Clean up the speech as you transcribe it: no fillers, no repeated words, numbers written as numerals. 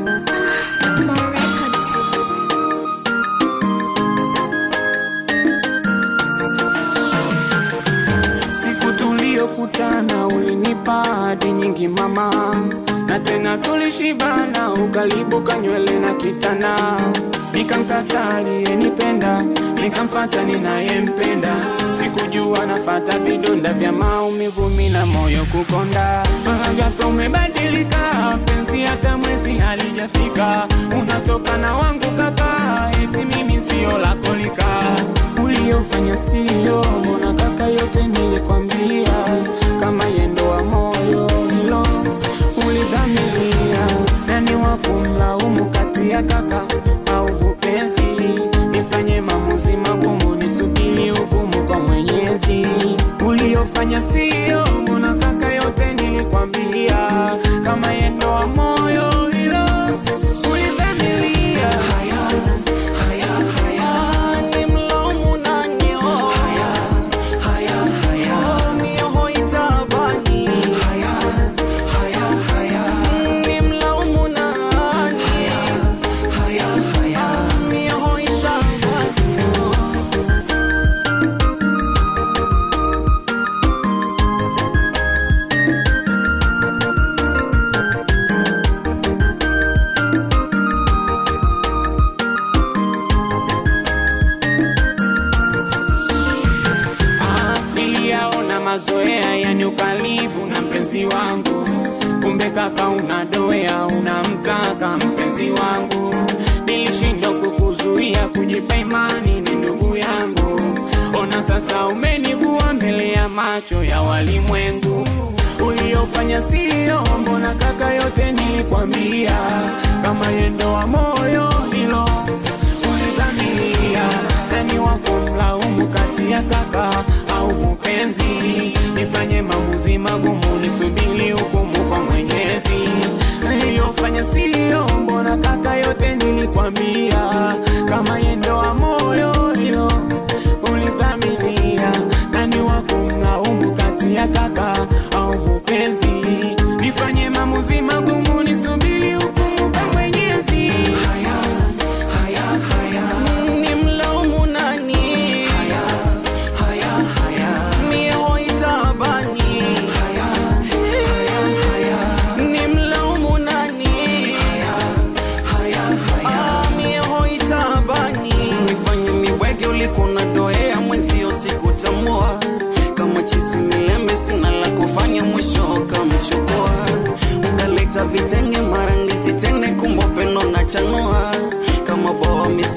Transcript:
Kutana ulinipa hadi nyingi mama, na tena tulishibana ukalibuka nywele na kitana. Nikamkataa aliyenipenda, nikamfuata ninayempenda. Sikujua nafuata vidonda vya maumivu, mina moyo kukonda. Mara ghafla umebadilika, penzi hata mwezi halijafika. Unatoka na wangu kaka, eti mimi sio lako lika. Uliofanya sio, mbona kaka yote nilikwambia. Kama yendo wa moyo hilo ulidhamilia. Nani wakumlaumu kati ya kaka au mpenzi? Nifanye maamuzi magumu, nisubiri hukumu kwa Mwenyezi. Uliofanya sio, mbona kaka yote nilikwambia. Kama yendo wa moyo hilo ulidhamilia. Mazoea yani ukaribu na mpenzi wangu. Kumbe kaka unadoea, unamtaka mpenzi wangu. Nilishindwa kukuzuia, kujipa imani ni ndugu yangu. Ona sasa umenivua mbele ya macho ya walimwengu. Uliofanya sio, mbona kaka yote nilikwambia. Kama yendo wa moyo hilo ulidhamilia. Nani wakumlaumu kati ya kaka au mpenzi? Nifanye maamuzi magumu, nisubiri hukumu kwa Mwenyezi. Niliyofanya sio, mbona kaka yote nilikwambia. Kama yendo wa moyo hilo ulidhamilia. Nani wakumlaumu kati ya kaka au mpenzi? Nifanye maamuzi magumu, nisubiri hukumu kwa Mwenyezi. Kuna doea mwenzio sikutamua. Kama chizi milembe sina la kufanya, mwisho kamchukua. Ukaleta vitenge mara ndisi tene, kumbe peno na chanua. Kama boa